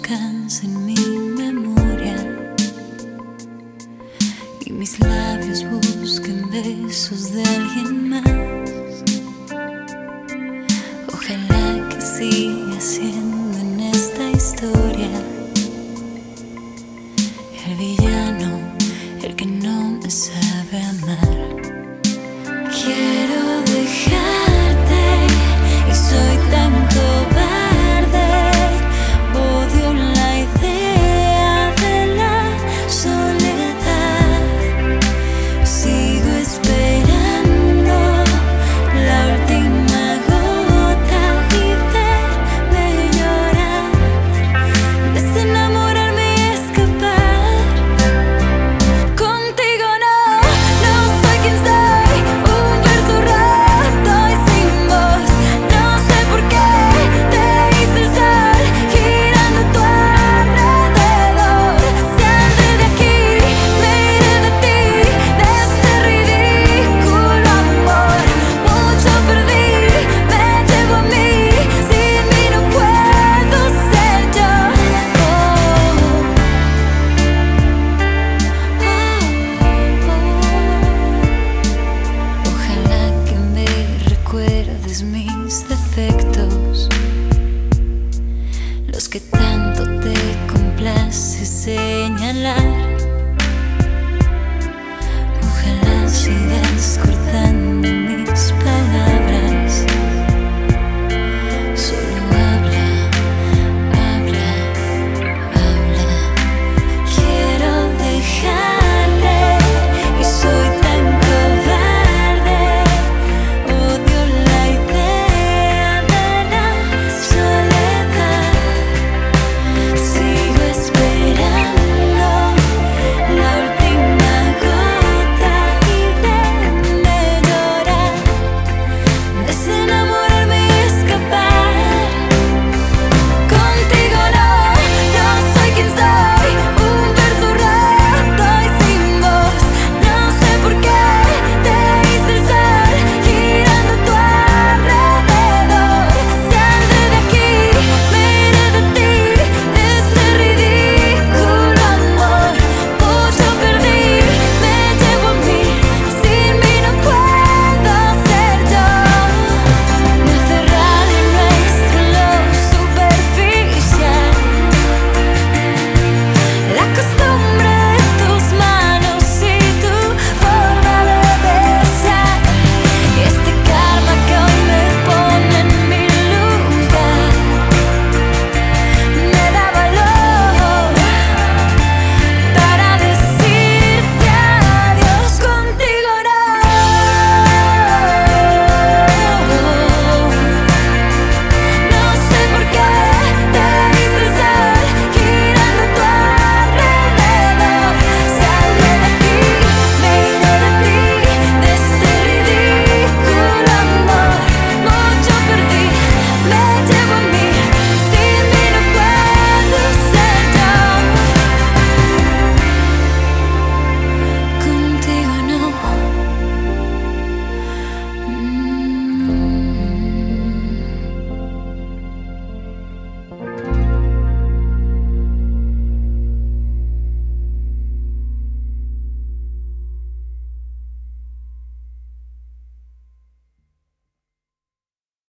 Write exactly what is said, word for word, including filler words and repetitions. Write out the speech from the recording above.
buscas en mi memoria y mis labios buscan besos de alguien más. Ojalá que siga siendo en esta historia el villano, el que no me sabe amar. Quiero dejarte y soy tan cobarde. Odio la idea de la soledad. Sigo esperando la última gota y verme llorar, desenamorarme y escapar. Contigo no, no soy quien soy, un verso roto y sin voz. No sé por qué te hice el sol girando a tu alrededor. Saldré de aquí, me iré de ti, de este ridículo amor. Mucho perdí, me llevo a mí, sin mí no puedo ser yo. Ojalá que me recuerdes mis defectos, los que tanto te complace señalar. Ojalá sigas corriendo